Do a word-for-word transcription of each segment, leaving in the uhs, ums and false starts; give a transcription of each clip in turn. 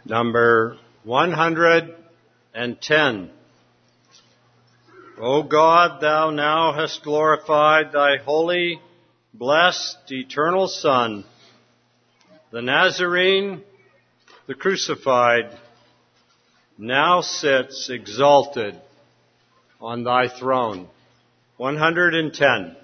number one hundred ten. O God, thou now hast glorified thy holy, blessed, eternal Son, the Nazarene, the crucified, now sits exalted on thy throne. one hundred ten.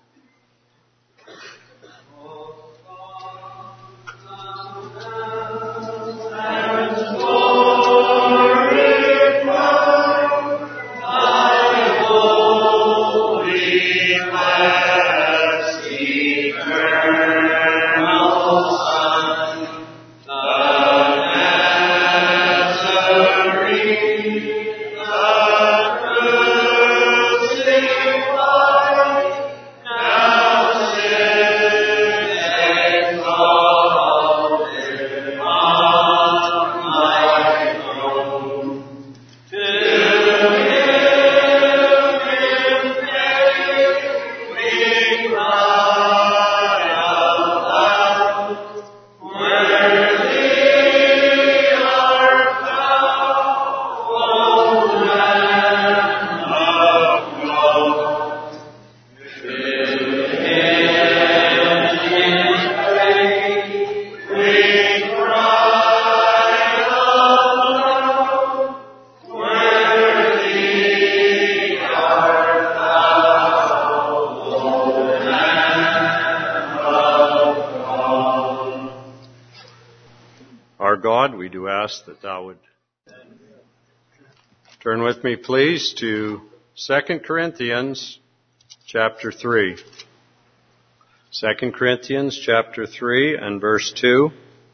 That thou would turn with me, please, to Second Corinthians chapter three. Second Corinthians chapter three and verse two.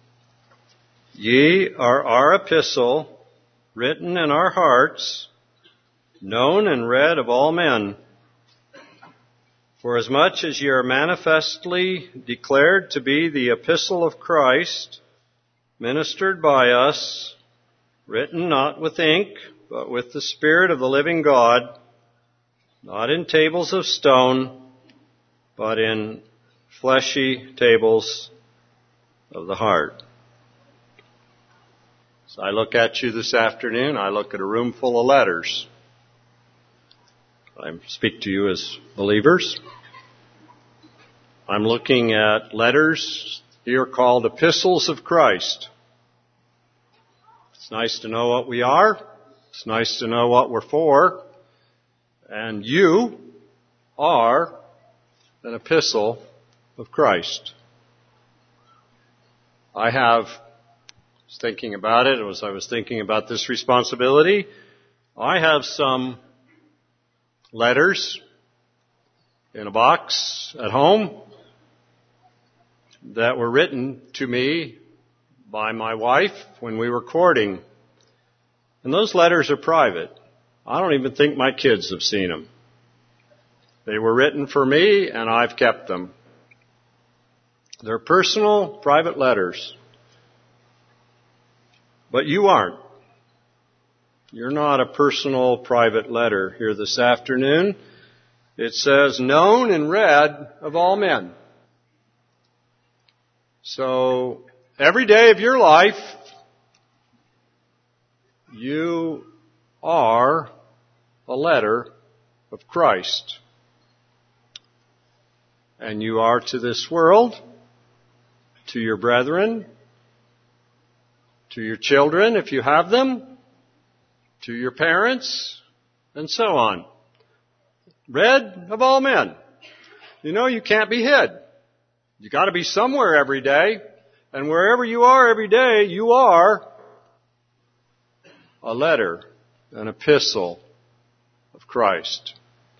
Ye are our epistle, written in our hearts, known and read of all men. For as much as ye are manifestly declared to be the epistle of Christ, ministered by us, written not with ink, but with the Spirit of the living God, not in tables of stone, but in fleshy tables of the heart. As I look at you this afternoon, I look at a room full of letters. I speak to you as believers. I'm looking at letters here called epistles of Christ. It's nice to know what we are. It's nice to know what we're for. And you are an epistle of Christ. I have, was thinking about it as I was thinking about this responsibility, I have some letters in a box at home that were written to me by my wife when we were courting. And those letters are private. I don't even think my kids have seen them. They were written for me, and I've kept them. They're personal, private letters. But you aren't. You're not a personal, private letter here this afternoon. It says, known and read of all men. So, every day of your life, you are a letter of Christ. And you are to this world, to your brethren, to your children if you have them, to your parents, and so on. Read of all men. You know, you can't be hid. You got to be somewhere every day. And wherever you are every day, you are a letter, an epistle of Christ.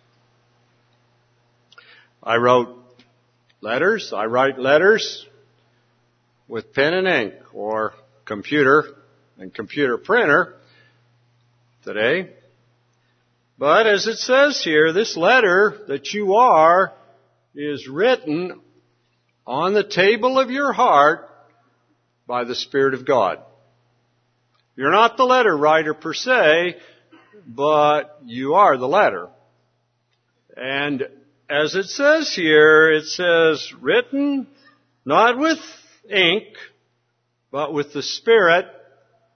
I wrote letters. I write letters with pen and ink or computer and computer printer today. But as it says here, this letter that you are is written on the table of your heart by the Spirit of God. You're not the letter writer per se, but you are the letter. And as it says here, it says, written not with ink, but with the Spirit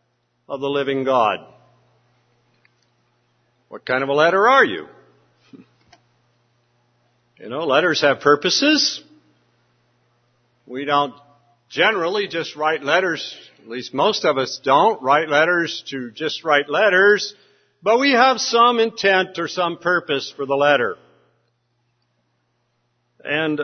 of the living God. What kind of a letter are you? You know, letters have purposes. We don't generally just write letters, at least most of us don't write letters to just write letters, but we have some intent or some purpose for the letter. And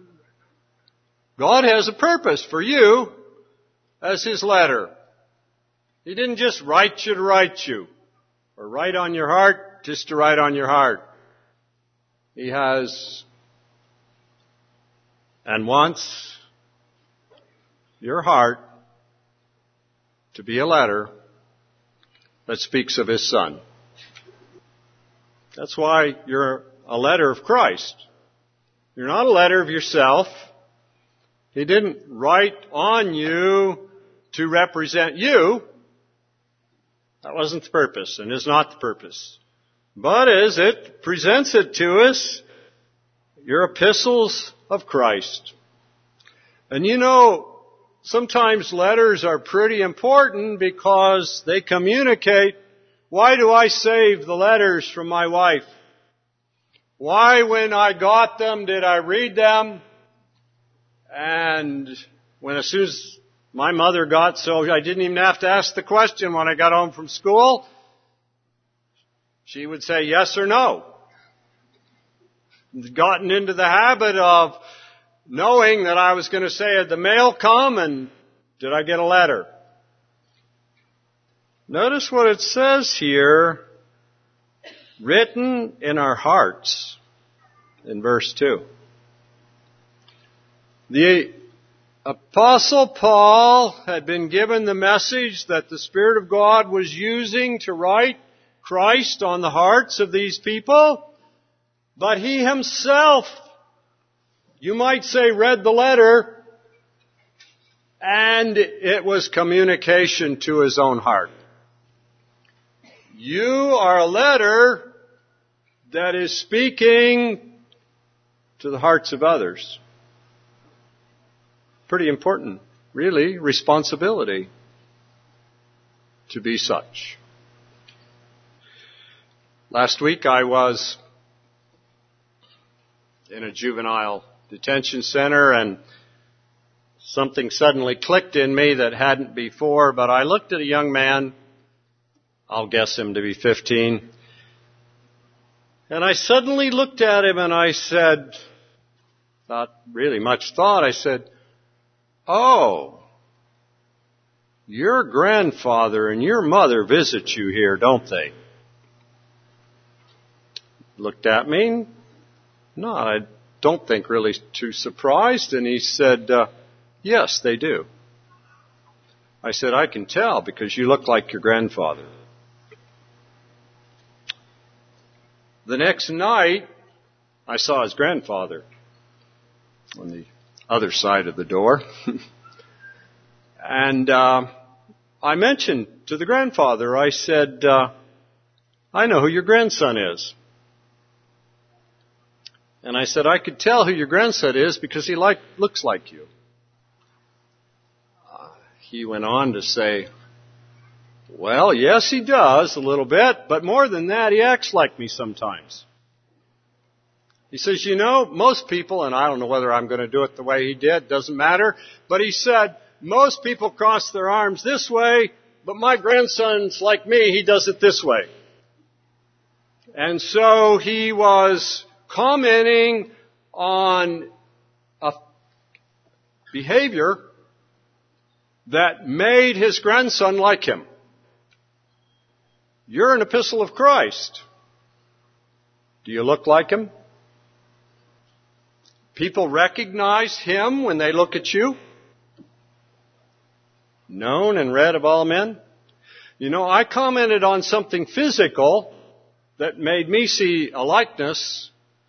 God has a purpose for you as His letter. He didn't just write you to write you, or write on your heart just to write on your heart. He has and wants your heart to be a letter that speaks of His Son. That's why you're a letter of Christ. You're not a letter of yourself. He didn't write on you to represent you. That wasn't the purpose and is not the purpose. But as it presents it to us, you're epistles of Christ. And you know, sometimes letters are pretty important because they communicate, why do I save the letters from my wife? Why, when I got them, did I read them? And when as soon as my mother got so I didn't even have to ask the question when I got home from school, she would say yes or no. Gotten into the habit of knowing that I was going to say, had the mail come and did I get a letter? Notice what it says here, written in our hearts, in verse two. The Apostle Paul had been given the message that the Spirit of God was using to write Christ on the hearts of these people, but he himself, you might say, read the letter, and it was communication to his own heart. You are a letter that is speaking to the hearts of others. Pretty important, really, responsibility to be such. Last week I was in a juvenile detention center and something suddenly clicked in me that hadn't before, but I looked at a young man, I'll guess him to be fifteen, and I suddenly looked at him and I said, not really much thought, I said, oh, your grandfather and your mother visit you here, don't they? Looked at me. No, I don't think really too surprised. And he said, uh, yes, they do. I said, I can tell because you look like your grandfather. The next night, I saw his grandfather on the other side of the door. and uh, I mentioned to the grandfather, I said, uh, I know who your grandson is. And I said, I could tell who your grandson is because he like, looks like you. Uh, he went on to say, well, yes, he does a little bit, but more than that, he acts like me sometimes. He says, you know, most people, and I don't know whether I'm going to do it the way he did, doesn't matter, but he said, most people cross their arms this way, but my grandson's like me, he does it this way. And so he was commenting on a behavior that made his grandson like him. You're an epistle of Christ. Do you look like him? People recognize him when they look at you. Known and read of all men. You know, I commented on something physical that made me see a likeness.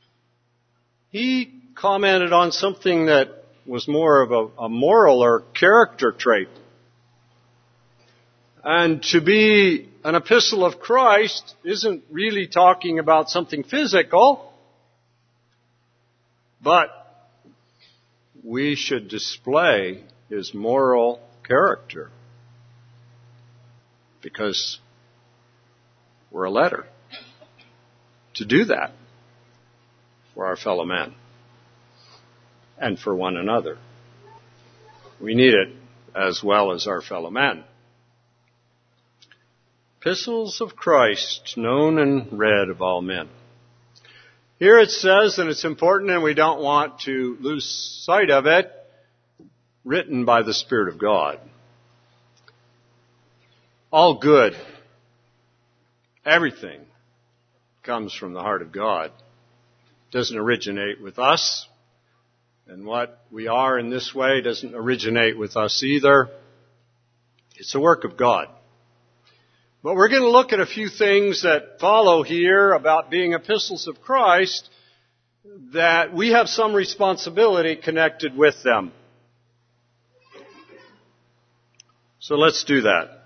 He commented on something that was more of a, a moral or character trait. And to be an epistle of Christ isn't really talking about something physical, but we should display his moral character. because we're a letter to do that for our fellow men and for one another. We need it as well as our fellow men. Epistles of Christ, known and read of all men. Here it says, and it's important and we don't want to lose sight of it, written by the Spirit of God. All good, everything comes from the heart of God. It doesn't originate with us. And what we are in this way doesn't originate with us either. It's a work of God. But we're going to look at a few things that follow here about being epistles of Christ, that we have some responsibility connected with them. So let's do that.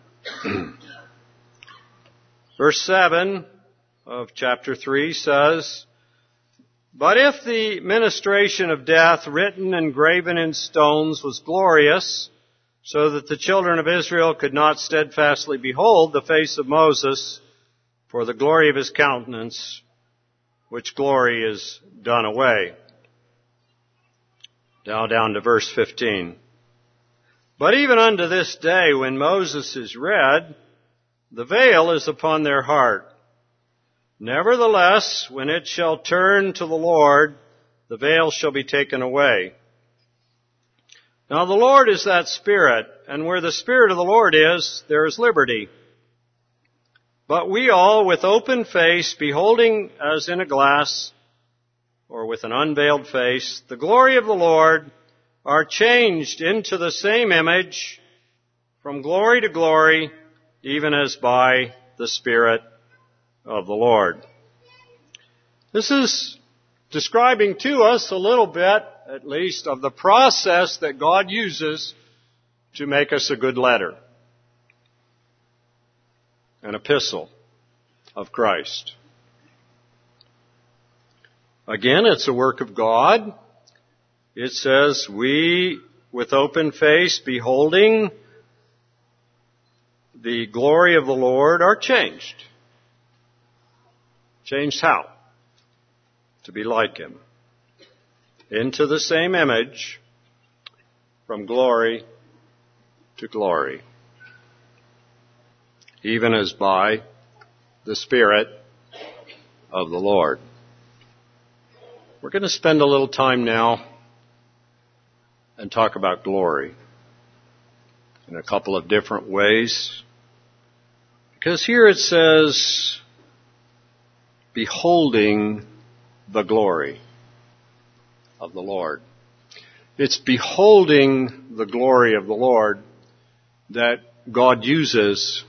Verse seven of chapter three says, "But if the ministration of death written and graven in stones was glorious, so that the children of Israel could not steadfastly behold the face of Moses for the glory of his countenance, which glory is done away." Now down to verse fifteen. "But even unto this day, when Moses is read, the veil is upon their heart. Nevertheless, when it shall turn to the Lord, the veil shall be taken away. Now the Lord is that Spirit, and where the Spirit of the Lord is, there is liberty. But we all, with open face, beholding as in a glass, or with an unveiled face, the glory of the Lord, are changed into the same image, from glory to glory, even as by the Spirit of the Lord." This is describing to us a little bit, at least, of the process that God uses to make us a good letter, an epistle of Christ. Again, it's a work of God. It says, "We, with open face, beholding the glory of the Lord, are changed." Changed how? To be like Him. Into the same image, from glory to glory. Even as by the Spirit of the Lord. We're going to spend a little time now and talk about glory in a couple of different ways. Because here it says, beholding the glory of the Lord. It's beholding the glory of the Lord that God uses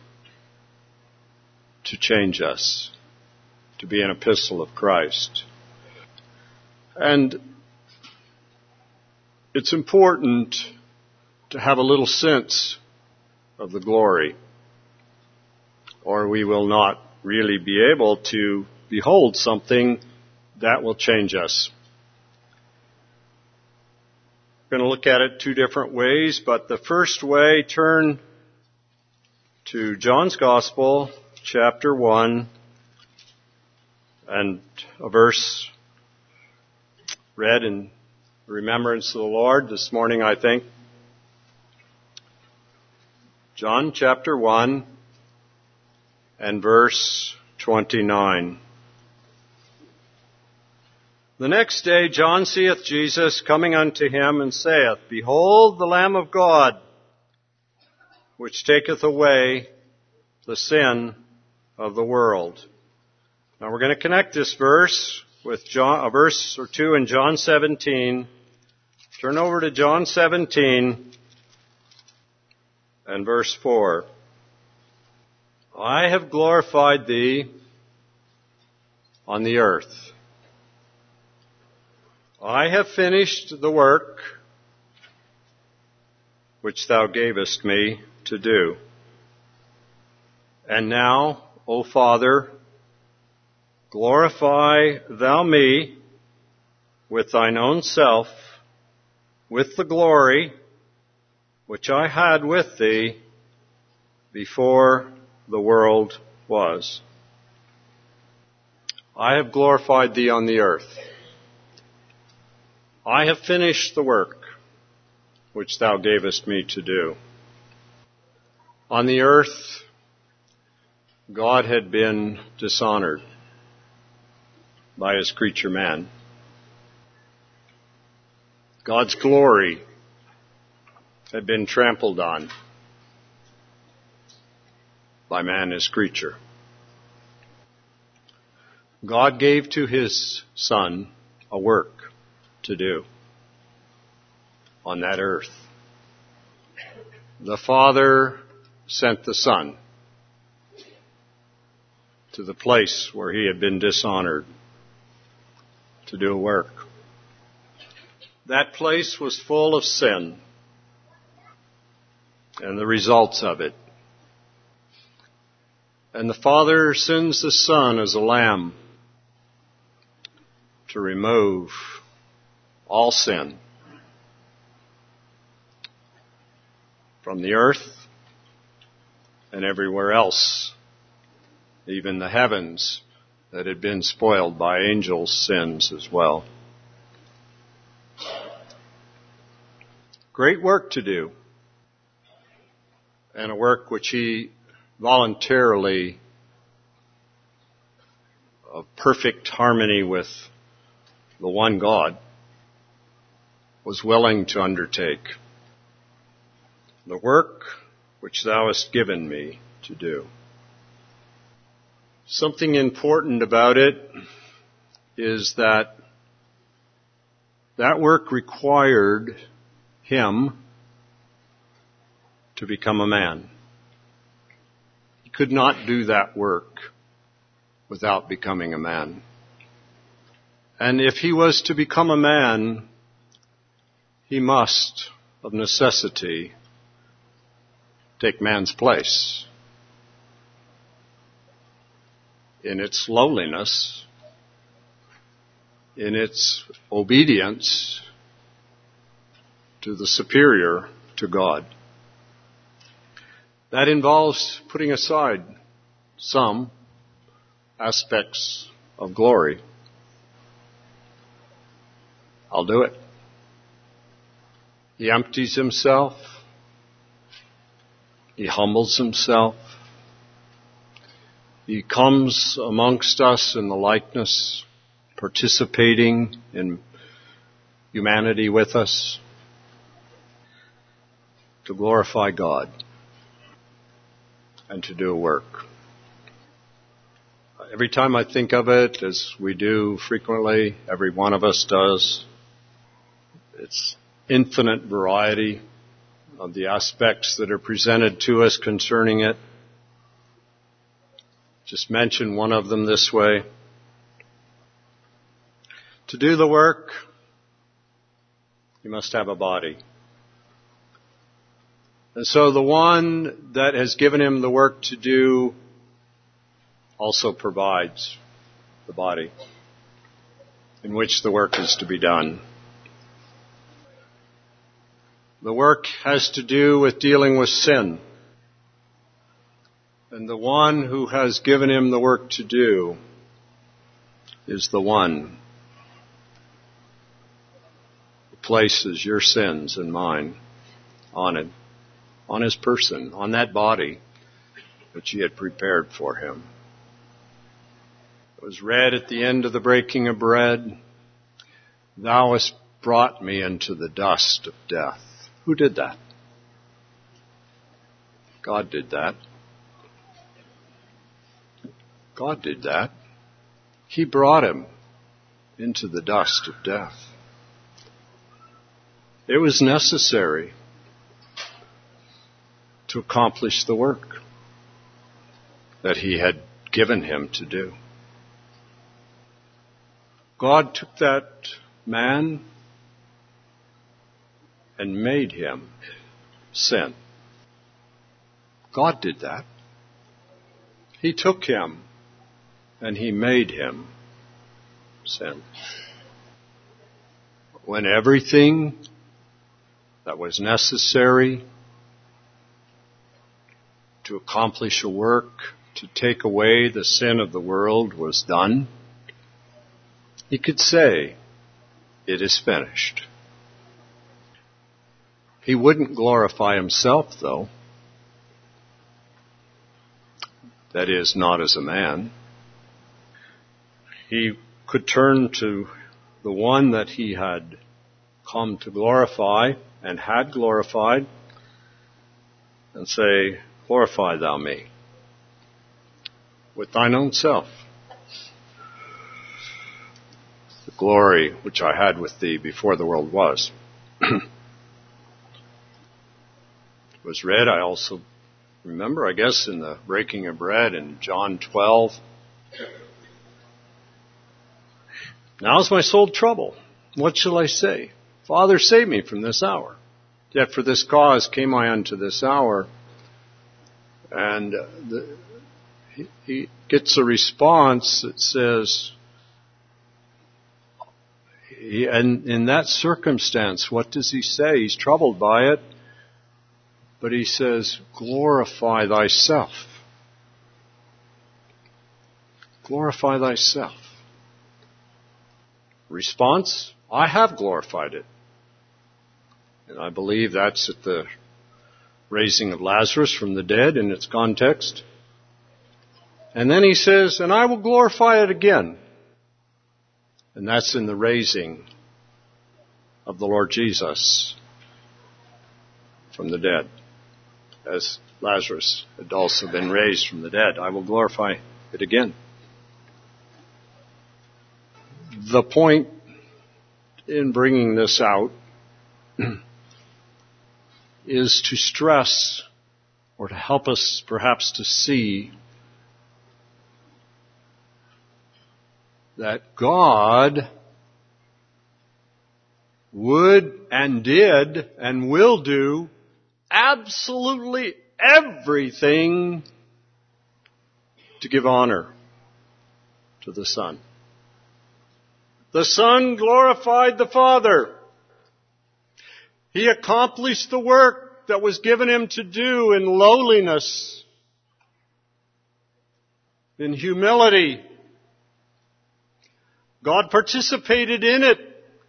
to change us, to be an epistle of Christ. And it's important to have a little sense of the glory, or we will not really be able to behold something that will change us. We're going to look at it two different ways, but the first way, turn to John's Gospel, chapter one, and a verse read in remembrance of the Lord this morning, I think. John chapter one and verse twenty-nine. "The next day John seeth Jesus coming unto him, and saith, Behold the Lamb of God, which taketh away the sin of the world." Now we're going to connect this verse with John, a verse or two in John seventeen. Turn over to John seventeen and verse four. "I have glorified thee on the earth. I have finished the work which thou gavest me to do. And now, O Father, glorify thou me with thine own self, with the glory which I had with thee before the world was. I have glorified thee on the earth. I have finished the work which thou gavest me to do. On the earth, God had been dishonored by his creature man. God's glory had been trampled on by man, his creature. God gave to his Son a work to do on that earth. The Father sent the Son to the place where he had been dishonored to do a work. That place was full of sin and the results of it. And the Father sends the Son as a lamb to remove all sin from the earth and everywhere else, even the heavens that had been spoiled by angels' sins as well. Great work to do, and a work which he voluntarily, of perfect harmony with the one God, was willing to undertake. The work which thou hast given me to do. Something important about it is that that work required him to become a man. He could not do that work without becoming a man. And if he was to become a man, he must, of necessity, take man's place. In its lowliness, in its obedience to the superior, to God. That involves putting aside some aspects of glory. I'll do it. He empties himself. He humbles himself. He comes amongst us in the likeness, participating in humanity with us to glorify God and to do a work. Every time I think of it, as we do frequently, every one of us does, it's infinite variety of the aspects that are presented to us concerning it. Just mention one of them this way. To do the work, you must have a body. And so the one that has given him the work to do also provides the body in which the work is to be done. The work has to do with dealing with sin. And the one who has given him the work to do is the one who places your sins and mine on it, on his person, on that body which he had prepared for him. It was read at the end of the breaking of bread, "Thou hast brought me into the dust of death." Who did that? God did that. God did that. He brought him into the dust of death. It was necessary to accomplish the work that he had given him to do. God took that man and made him sin. God did that. He took him and he made him sin. When everything that was necessary to accomplish a work, to take away the sin of the world was done, he could say, "It is finished." He wouldn't glorify himself, though. That is, not as a man. He could turn to the one that he had come to glorify and had glorified and say, "Glorify thou me with thine own self. The glory which I had with thee before the world was." It was read, I also remember, I guess, in the breaking of bread in John twelve. "Now is my soul troubled. What shall I say? Father, save me from this hour. Yet for this cause came I unto this hour." And uh, the, he, he gets a response that says, he, and in that circumstance, what does he say? He's troubled by it. But he says, "Glorify thyself. Glorify thyself." Response, "I have glorified it." And I believe that's at the raising of Lazarus from the dead in its context. And then he says, "And I will glorify it again." And that's in the raising of the Lord Jesus from the dead, as Lazarus had also been raised from the dead. I will glorify it again. The point in bringing this out is to stress, or to help us perhaps to see, that God would and did and will do absolutely everything to give honor to the Son. The Son glorified the Father. He accomplished the work that was given him to do in lowliness, in humility. God participated in it,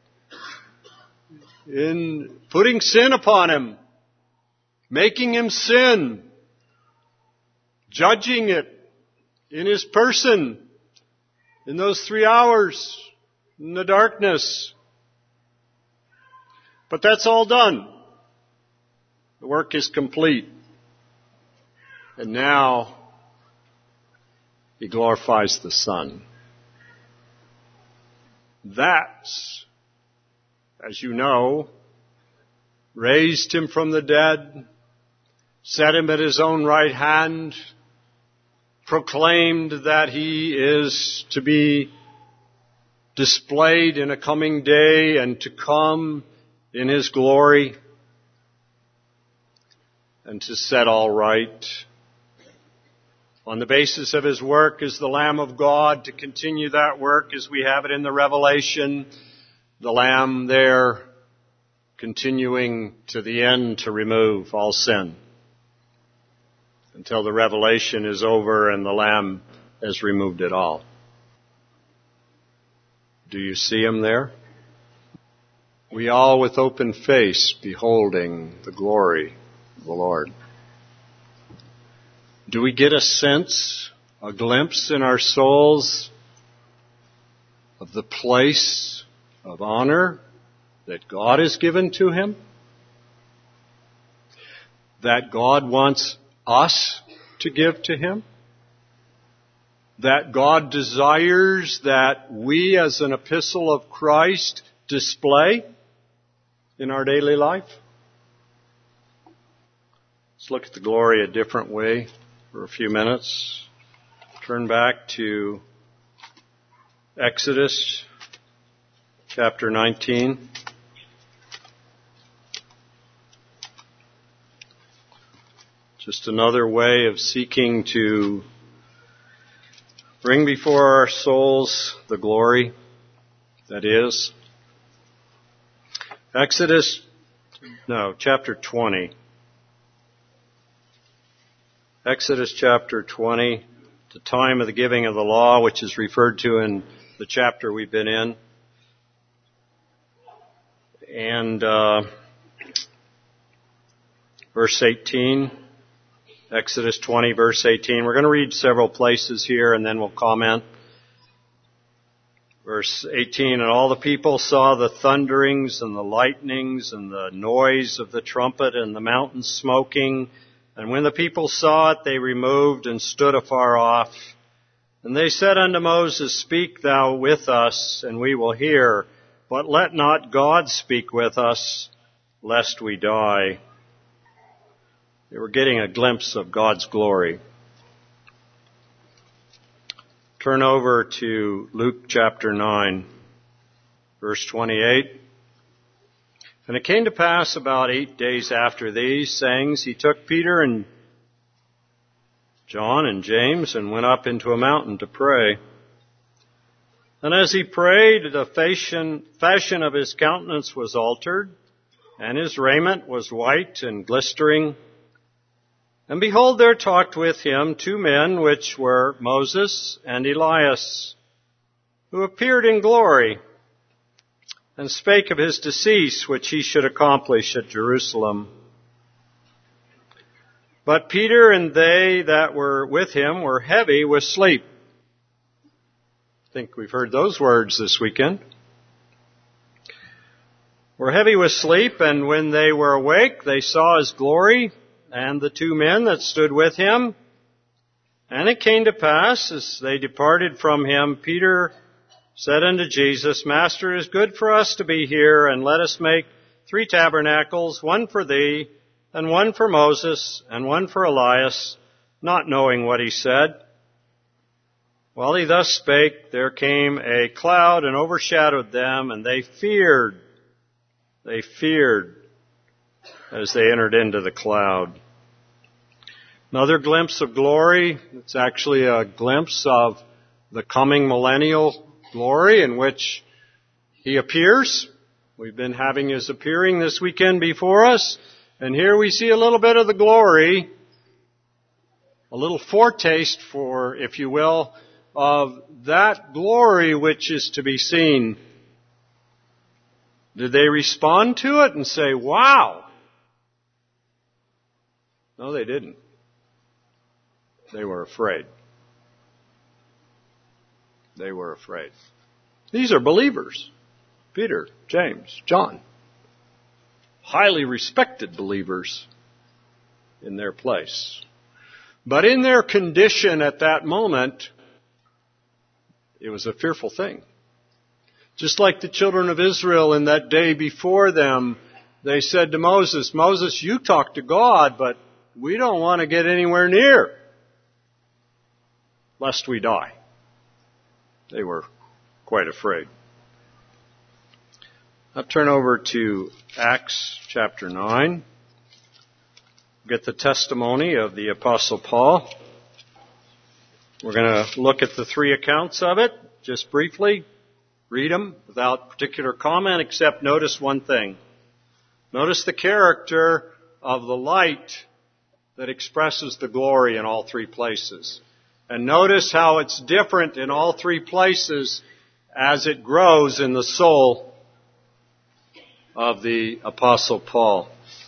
in putting sin upon him, making him sin, judging it in his person in those three hours in the darkness. But that's all done. The work is complete. And now he glorifies the Son. That, as you know, raised him from the dead, set him at his own right hand, proclaimed that he is to be displayed in a coming day and to come in his glory, and to set all right. On the basis of his work as the Lamb of God, to continue that work as we have it in the Revelation, the Lamb there continuing to the end to remove all sin, until the revelation is over and the Lamb has removed it all. Do you see him there? We all with open face beholding the glory of the Lord. Do we get a sense, a glimpse in our souls of the place of honor that God has given to him? That God wants us to give to him? That God desires that we as an epistle of Christ display in our daily life? Let's look at the glory a different way for a few minutes. Turn back to Exodus chapter nineteen. Just another way of seeking to bring before our souls the glory that is. Exodus, no, chapter twenty. Exodus chapter twenty, the time of the giving of the law, which is referred to in the chapter we've been in. And uh, verse eighteen, Exodus twenty, verse eighteen. We're going to read several places here and then we'll comment. Verse eighteen, and all the people saw the thunderings and the lightnings and the noise of the trumpet and the mountain smoking. And when the people saw it, they removed and stood afar off. And they said unto Moses, Speak thou with us, and we will hear. But let not God speak with us, lest we die. They were getting a glimpse of God's glory. Turn over to Luke chapter nine, verse twenty-eight. And it came to pass about eight days after these sayings, he took Peter and John and James and went up into a mountain to pray. And as he prayed, the fashion, fashion of his countenance was altered, and his raiment was white and glistering. And behold, there talked with him two men, which were Moses and Elias, who appeared in glory, and spake of his decease, which he should accomplish at Jerusalem. But Peter and they that were with him were heavy with sleep. I think we've heard those words this weekend. Were heavy with sleep, and when they were awake, they saw his glory, and the two men that stood with him. And it came to pass, as they departed from him, Peter said unto Jesus, Master, it is good for us to be here, and let us make three tabernacles, one for thee, and one for Moses, and one for Elias, not knowing what he said. While he thus spake, there came a cloud and overshadowed them, and they feared. They feared as they entered into the cloud. Another glimpse of glory. It's actually a glimpse of the coming millennial glory in which he appears. We've been having his appearing this weekend before us, and here we see a little bit of the glory, a little foretaste for, if you will, of that glory which is to be seen. Did they respond to it and say, wow? No, they didn't. They were afraid. They were afraid. These are believers. Peter, James, John. Highly respected believers in their place. But in their condition at that moment, it was a fearful thing. Just like the children of Israel in that day before them, they said to Moses, Moses, you talk to God, but we don't want to get anywhere near, lest we die. They were quite afraid. Now turn over to Acts chapter nine. Get the testimony of the Apostle Paul. We're going to look at the three accounts of it, just briefly. Read them without particular comment, except notice one thing. Notice the character of the light that expresses the glory in all three places. And notice how it's different in all three places as it grows in the soul of the Apostle Paul.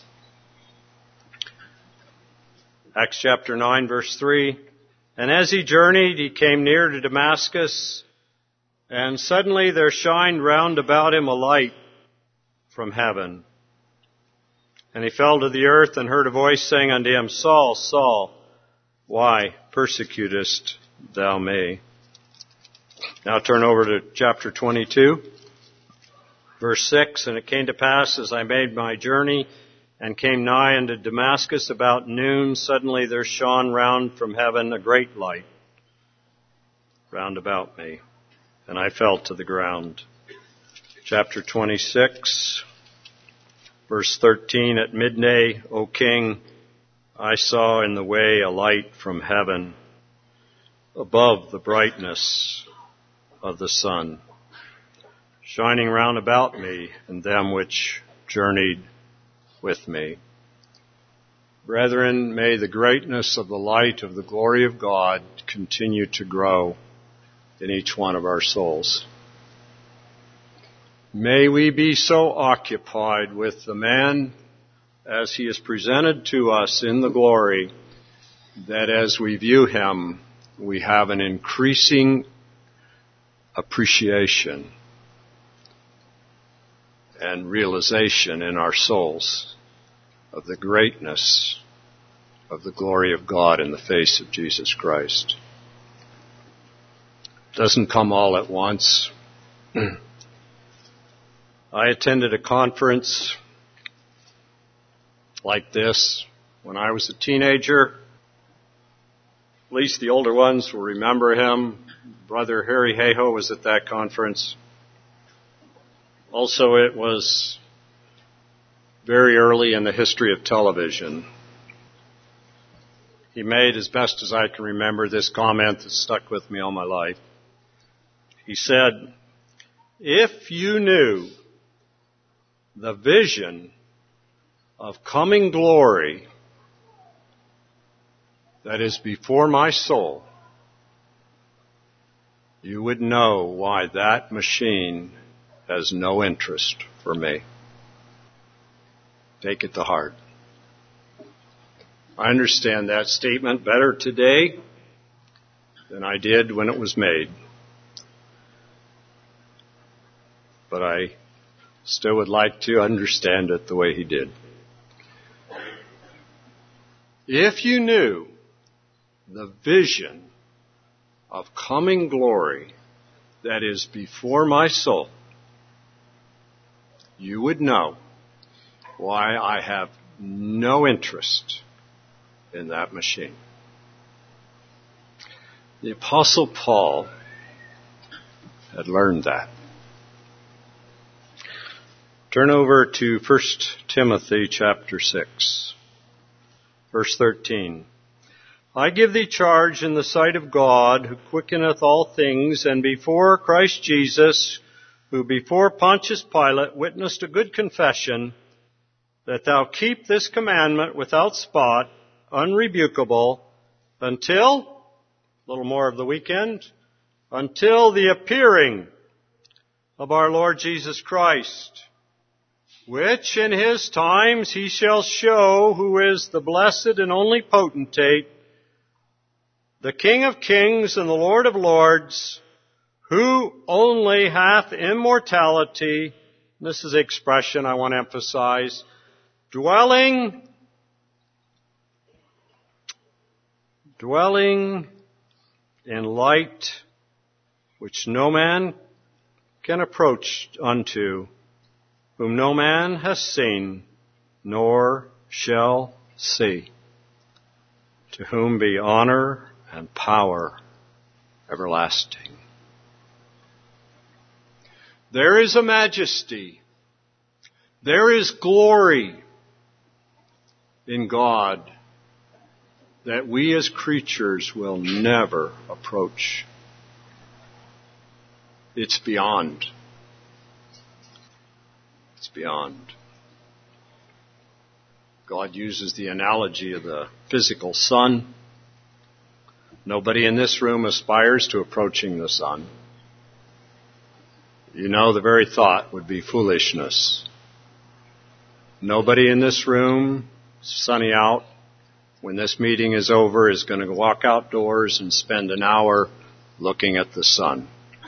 Acts chapter nine, verse three. And as he journeyed, he came near to Damascus, and suddenly there shined round about him a light from heaven. And he fell to the earth and heard a voice saying unto him, Saul, Saul, why persecutest thou me? Now turn over to chapter twenty-two, verse six. And it came to pass, as I made my journey and came nigh unto Damascus about noon, suddenly there shone round from heaven a great light round about me, and I fell to the ground. Chapter twenty-six, verse thirteen. At midday, O king, I saw in the way a light from heaven above the brightness of the sun, shining round about me and them which journeyed with me. Brethren, may the greatness of the light of the glory of God continue to grow in each one of our souls. May we be so occupied with the man as he is presented to us in the glory that as we view him, we have an increasing appreciation and realization in our souls of the greatness of the glory of God in the face of Jesus Christ. It doesn't come all at once. I attended a conference like this when I was a teenager. At least the older ones will remember him. Brother Harry Hayhoe was at that conference. Also, it was very early in the history of television. He made, as best as I can remember, this comment that stuck with me all my life. He said, "If you knew the vision of coming glory that is before my soul, you would know why that machine has no interest for me." Take it to heart. I understand that statement better today than I did when it was made. But I still would like to understand it the way he did. If you knew the vision of coming glory that is before my soul, you would know why I have no interest in that machine. The Apostle Paul had learned that. Turn over to First Timothy chapter six, verse thirteen. I give thee charge in the sight of God, who quickeneth all things, and before Christ Jesus, who before Pontius Pilate witnessed a good confession, that thou keep this commandment without spot, unrebukable, until, a little more of the weekend, until the appearing of our Lord Jesus Christ, which in his times he shall show who is the blessed and only potentate, the King of kings and the Lord of lords, who only hath immortality. This is the expression I want to emphasize. Dwelling, dwelling in light which no man can approach unto, whom no man has seen, nor shall see, to whom be honor and power everlasting. There is a majesty, there is glory in God that we as creatures will never approach. It's beyond. It's beyond. God uses the analogy of the physical sun. Nobody in this room aspires to approaching the sun. You know, the very thought would be foolishness. Nobody in this room, sunny out, when this meeting is over, is going to walk outdoors and spend an hour looking at the sun.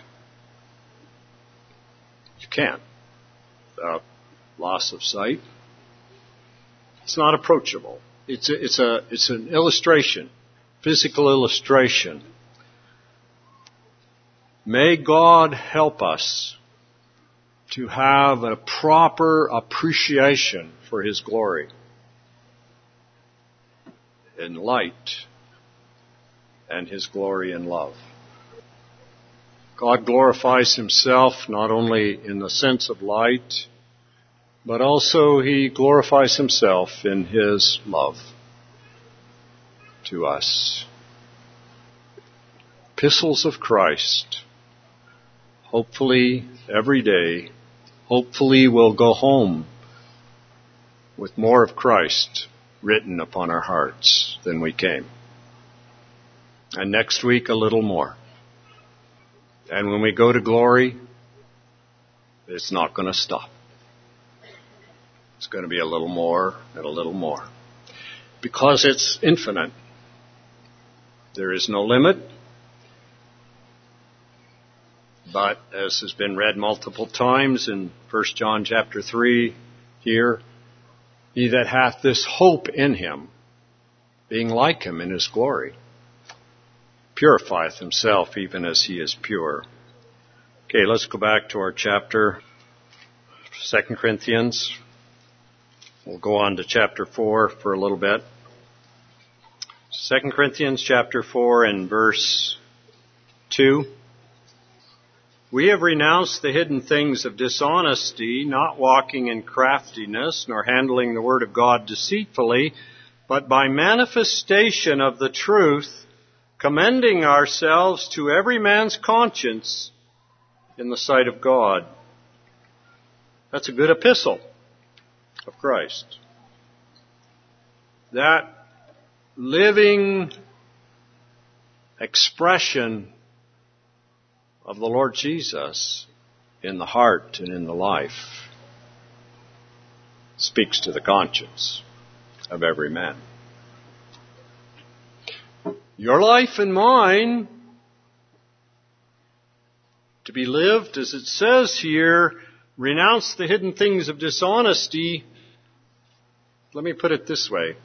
You can't. Without loss of sight. It's not approachable. It's a, it's a, it's an illustration, physical illustration. May God help us to have a proper appreciation for His glory in light and His glory in love. God glorifies Himself not only in the sense of light, but also He glorifies Himself in His love to us. Epistles of Christ. Hopefully every day, hopefully we'll go home with more of Christ written upon our hearts than we came. And next week, a little more. And when we go to glory, it's not going to stop. It's going to be a little more and a little more. Because it's infinite. There is no limit. But as has been read multiple times in First John chapter three here, he that hath this hope in him, being like him in his glory, purifieth himself even as he is pure. Okay, let's go back to our chapter, Second Corinthians. We'll go on to chapter four for a little bit. Second Corinthians chapter four and verse two. We have renounced the hidden things of dishonesty, not walking in craftiness, nor handling the word of God deceitfully, but by manifestation of the truth, commending ourselves to every man's conscience in the sight of God. That's a good epistle of Christ. That living expression of the Lord Jesus in the heart and in the life speaks to the conscience of every man. Your life and mine, to be lived, as it says here, renounce the hidden things of dishonesty. Let me put it this way.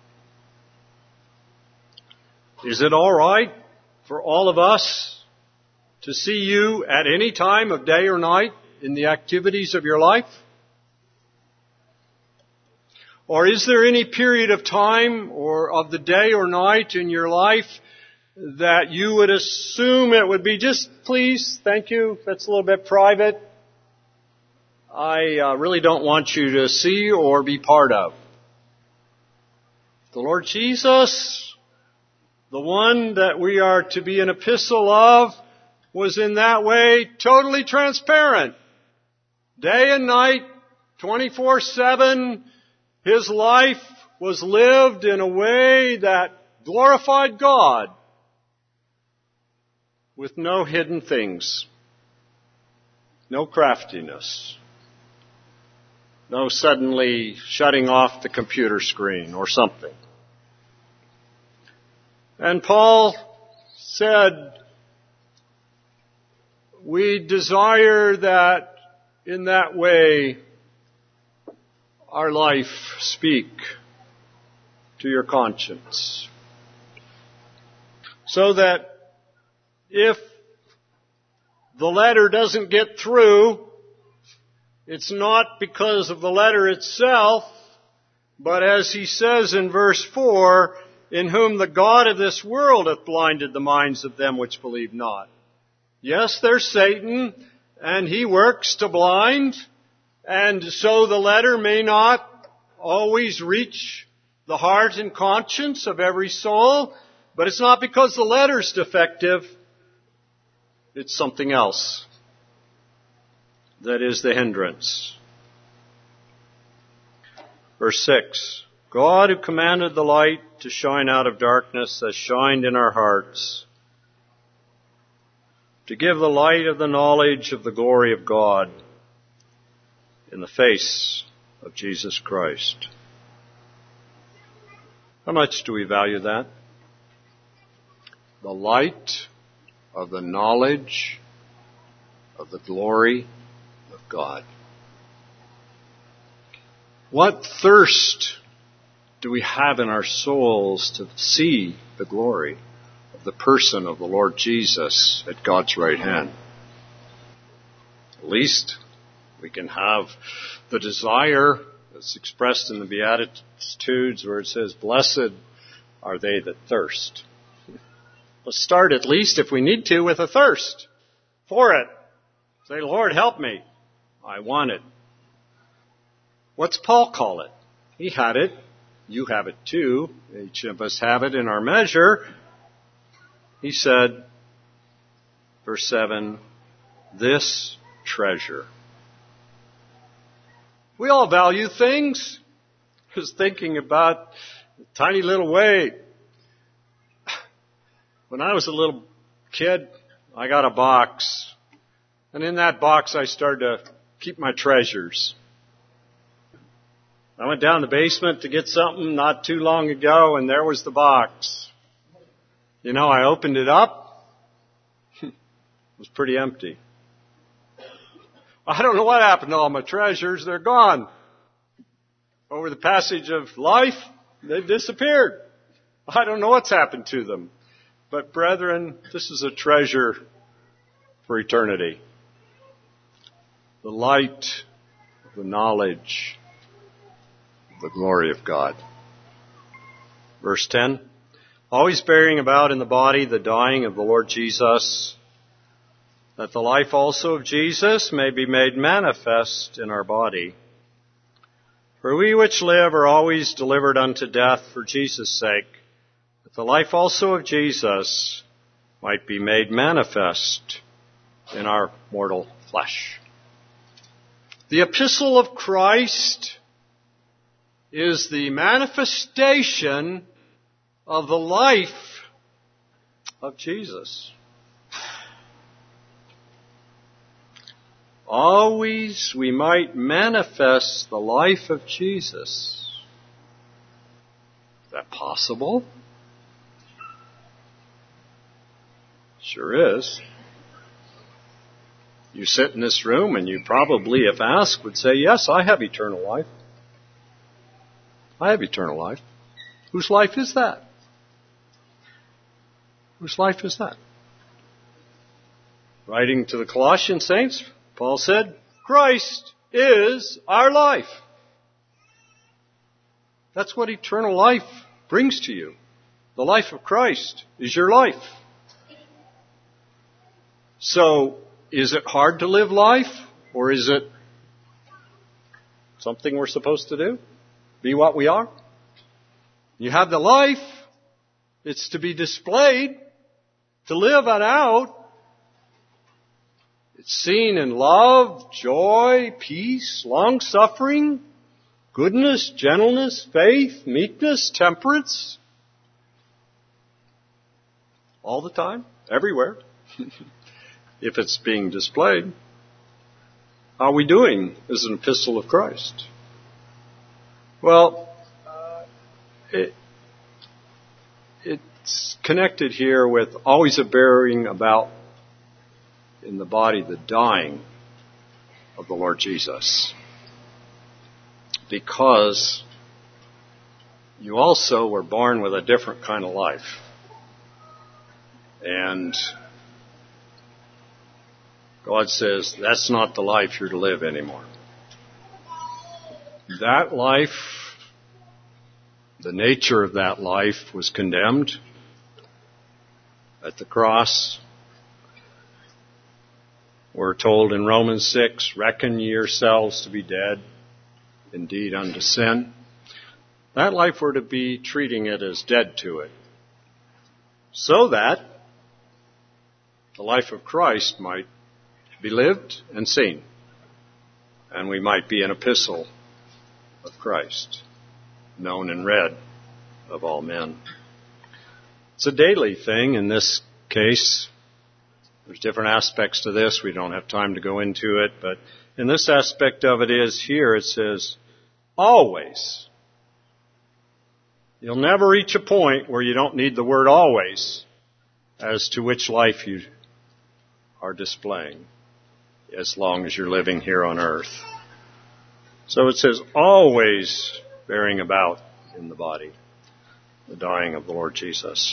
Is it all right for all of us to see you at any time of day or night in the activities of your life? Or is there any period of time or of the day or night in your life that you would assume it would be just, please, thank you, that's a little bit private. I uh, really don't want you to see or be part of. The Lord Jesus, the one that we are to be an epistle of, was in that way totally transparent. Day and night, twenty-four seven, his life was lived in a way that glorified God with no hidden things, no craftiness, no suddenly shutting off the computer screen or something. And Paul said, we desire that in that way our life speak to your conscience. So that if the letter doesn't get through, it's not because of the letter itself, but as he says in verse four, in whom the God of this world hath blinded the minds of them which believe not. Yes, there's Satan, and he works to blind, and so the letter may not always reach the heart and conscience of every soul, but it's not because the letter's defective, it's something else that is the hindrance. Verse six, God who commanded the light to shine out of darkness has shined in our hearts, to give the light of the knowledge of the glory of God in the face of Jesus Christ. How much do we value that? The light of the knowledge of the glory of God. What thirst do we have in our souls to see the glory of the person of the Lord Jesus at God's right hand? At least we can have the desire that's expressed in the Beatitudes where it says, blessed are they that thirst. Let's start at least, if we need to, with a thirst for it. Say, Lord, help me. I want it. What's Paul call it? He had it. You have it too. Each of us have it in our measure. He said, verse seven, this treasure. We all value things. was thinking about a tiny little way. When I was a little kid, I got a box. And in that box, I started to keep my treasures. I went down the basement to get something not too long ago, and there was the box. You know, I opened it up. It was pretty empty. I don't know what happened to all my treasures. They're gone. Over the passage of life, they've disappeared. I don't know what's happened to them. But brethren, this is a treasure for eternity. The light of the knowledge of the glory of God. Verse ten. Always bearing about in the body the dying of the Lord Jesus, that the life also of Jesus may be made manifest in our body. For we which live are always delivered unto death for Jesus' sake, that the life also of Jesus might be made manifest in our mortal flesh. The epistle of Christ is the manifestation of the life of Jesus. Always we might manifest the life of Jesus. Is that possible? Sure is. You sit in this room and you probably, if asked, would say, yes, I have eternal life. I have eternal life. Whose life is that? Whose life is that? Writing to the Colossian saints, Paul said, Christ is our life. That's what eternal life brings to you. The life of Christ is your life. So, is it hard to live life? Or is it something we're supposed to do? Be what we are? You have the life. It's to be displayed, to live it out. It's seen in love, joy, peace, long-suffering, goodness, gentleness, faith, meekness, temperance. All the time, everywhere. If it's being displayed. How are we doing as an epistle of Christ? Well, uh, it, it's connected here with always a bearing about in the body the dying of the Lord Jesus. Because you also were born with a different kind of life. And God says, that's not the life you're to live anymore. That life, the nature of that life was condemned at the cross. We're told in Romans six, reckon ye yourselves to be dead, indeed unto sin. That life we're to be treating it as dead to it. So that the life of Christ might be lived and seen. And we might be an epistle of Christ, known and read of all men. It's a daily thing in this case. There's different aspects to this. We don't have time to go into it. But in this aspect of it is here, it says, always. You'll never reach a point where you don't need the word always as to which life you are displaying, as long as you're living here on earth. So it says, always bearing about in the body the dying of the Lord Jesus.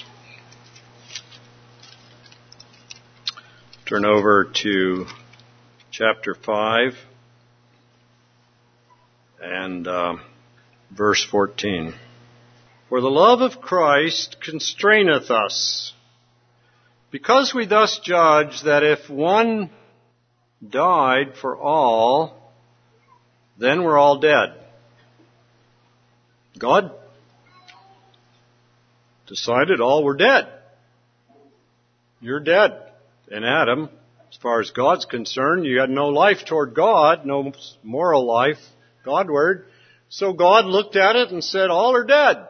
Turn over to chapter five and uh, verse fourteen. For the love of Christ constraineth us, because we thus judge that if one died for all, then we're all dead. God decided all were dead. You're dead. In Adam, as far as God's concerned, you had no life toward God, no moral life Godward. So God looked at it and said, all are dead.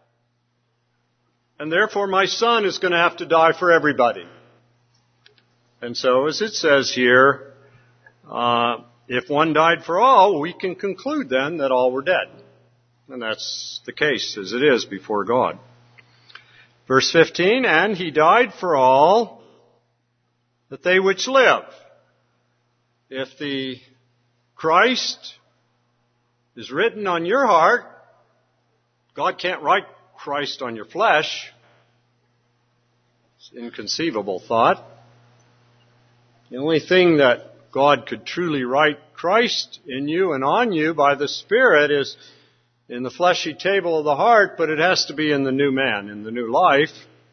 And therefore my Son is going to have to die for everybody. And so, as it says here, uh, if one died for all, we can conclude then that all were dead. And that's the case as it is before God. Verse fifteen, and he died for all, that they which live. If the Christ is written on your heart, God can't write Christ on your flesh. It's an inconceivable thought. The only thing that God could truly write Christ in you and on you by the Spirit is in the fleshy table of the heart, but it has to be in the new man, in the new life.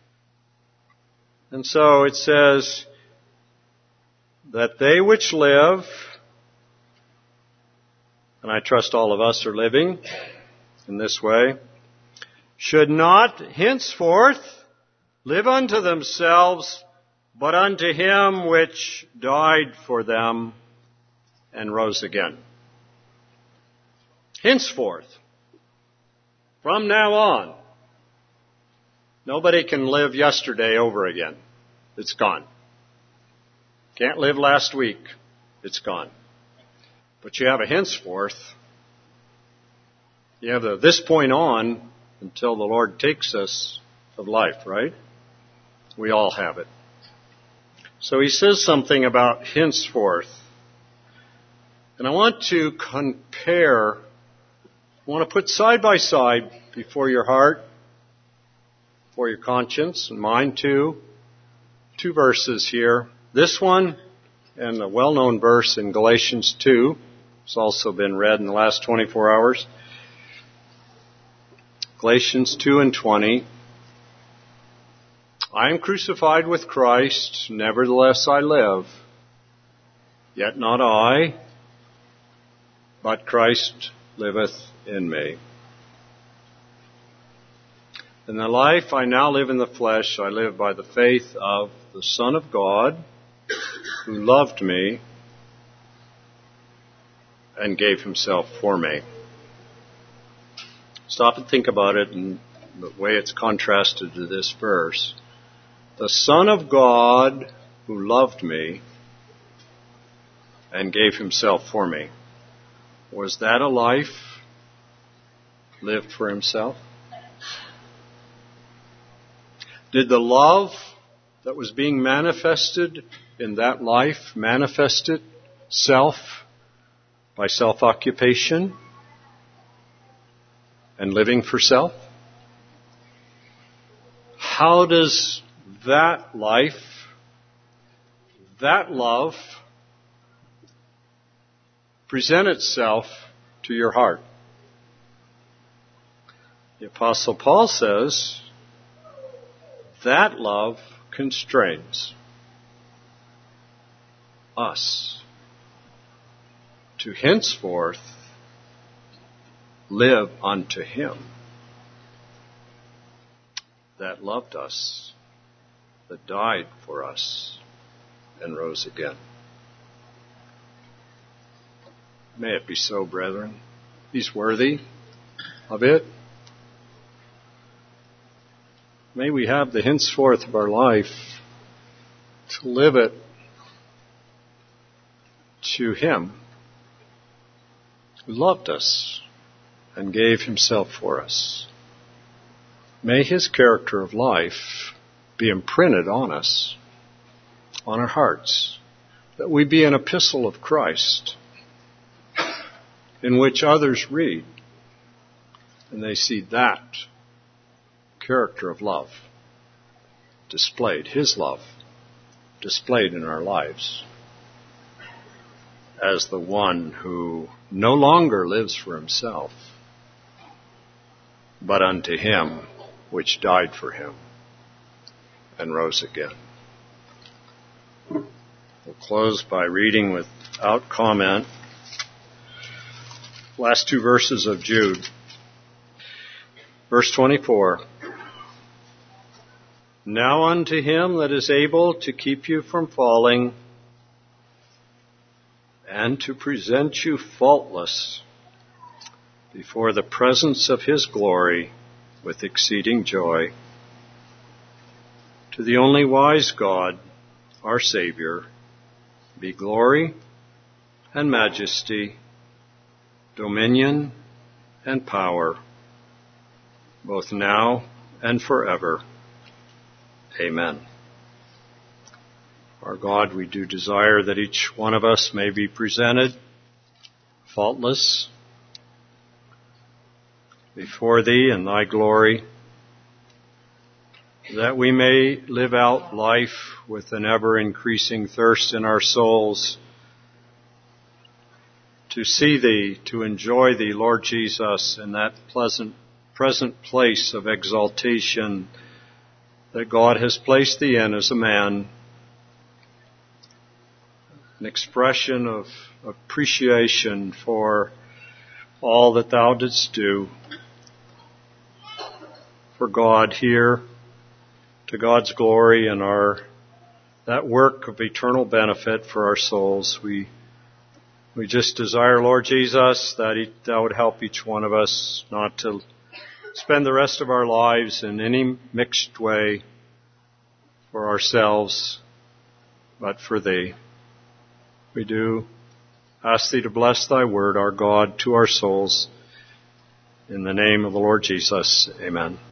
And so it says that they which live, and I trust all of us are living in this way, should not henceforth live unto themselves, but unto him which died for them and rose again. Henceforth, from now on, nobody can live yesterday over again. It's gone. Can't live last week. It's gone. But you have a henceforth. You have a this point on until the Lord takes us of life, right? We all have it. So he says something about henceforth. And I want to compare, I want to put side by side before your heart, for your conscience, and mine too, two verses here. This one and a well-known verse in Galatians two. It's also been read in the last twenty-four hours. Galatians two and twenty. I am crucified with Christ, nevertheless I live. Yet not I, but Christ liveth in me. In the life I now live in the flesh, I live by the faith of the Son of God, who loved me and gave himself for me. Stop and think about it and the way it's contrasted to this verse. The Son of God who loved me and gave himself for me. Was that a life lived for himself? Did the love that was being manifested in that life manifest itself by self-occupation and living for self? How does that life, that love, present itself to your heart? The Apostle Paul says that love constrains us to henceforth live unto him that loved us, that died for us and rose again. May it be so, brethren. He's worthy of it. May we have the henceforth of our life to live it to him who loved us and gave himself for us. May his character of life be imprinted on us, on our hearts, that we be an epistle of Christ in which others read and they see that character of love displayed, his love displayed in our lives as the one who no longer lives for himself, but unto him which died for him and rose again. We'll close by reading without comment last two verses of Jude. Verse twenty-four. Now unto him that is able to keep you from falling and to present you faultless before the presence of his glory with exceeding joy. To the only wise God, our Savior, be glory and majesty, dominion and power, both now and forever. Amen. Our God, we do desire that each one of us may be presented faultless before Thee in Thy glory, that we may live out life with an ever-increasing thirst in our souls to see Thee, to enjoy Thee, Lord Jesus, in that pleasant present place of exaltation that God has placed Thee in as a man, an expression of appreciation for all that Thou didst do for God here, to God's glory and our that work of eternal benefit for our souls. We we just desire, Lord Jesus, that he, Thou would help each one of us not to spend the rest of our lives in any mixed way for ourselves, but for Thee. We do ask Thee to bless Thy word, our God, to our souls. In the name of the Lord Jesus, amen.